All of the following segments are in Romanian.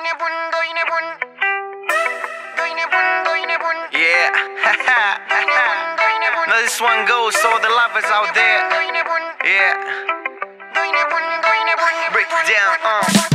Yeah. Now this one goes to all the lovers out there. Yeah. Break it down.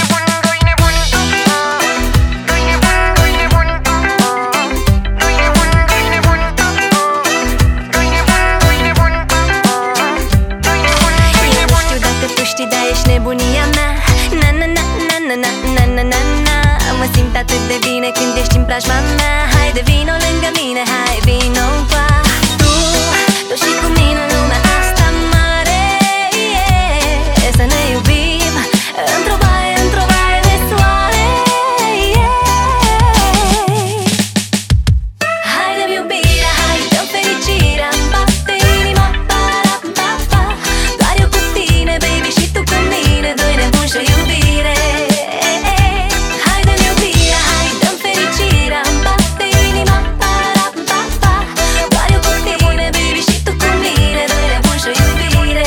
Dar ești nebunia mea. Na na na na na na na na na na. Mă simt atât de bine când ești în preajma mea. Haide vino lângă mine, hai vino qua. Tu și cu mine în lumea asta mare, yeah. Să ne iubim într-o baie de soare, yeah. Haide-mi iubirea, hai dă-mi fericirea, îmi bate inima, pa-ra-pa-pa. Doar eu cu tine, baby, și tu cu mine, doi nebuni și o iubire. Haide-mi iubirea, hai dă-mi fericirea, îmi bate inima, pa-ra-pa-pa. Doar eu cu tine, baby, și tu cu mine, doi nebuni și o iubire.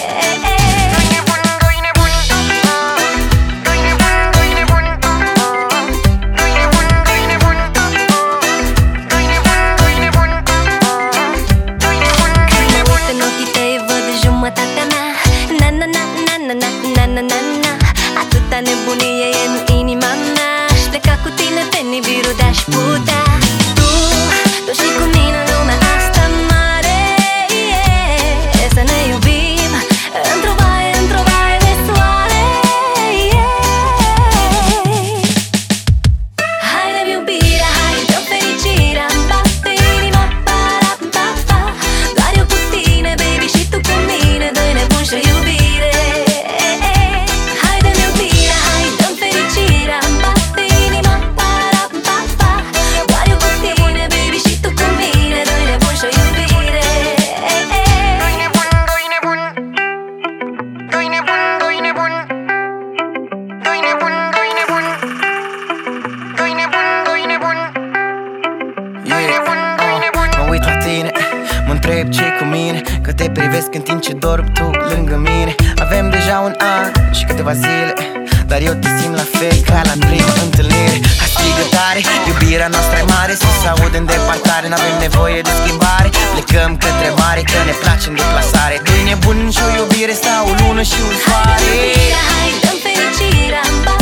Jumătatea mea. Na na na na na na na na na na. Atâta nebunie e în inima mea. Aș pleca cu tine pe Nibiru de-aș putea. Tu și cu mine în lumea asta mare, yeah. Să ne iubim într-o baie de soare, yeah. Haide-mi iubirea, hai dă-mi fericirea, îmi bate inima, pa-ra-pa-pa. Doar eu cu tine, baby, și tu cu mine, doi nebuni și o iubire. Haide-mi iubirea, hai dă-mi fericirea, îmi bate inima, pa-ra-pa-pa. Doar eu cu tine, baby, și tu cu mine, doi nebuni și o iubire. Mă uit la tine, mă întreb ce-i cu mine, că te privesc în timp ce dorm tu lângă mine. Avem deja un an și câteva zile, dar eu te simt la fel ca la prima întâlnire. Hai strigă tare, iubirea noastră e mare, să se audă în depărtare, n-avem nevoie de schimbare. Plecăm către mare, că ne place în deplasare. Doi nebuni și o iubire, stau o lună și un soare. Hai dă-mi fericirea, îmi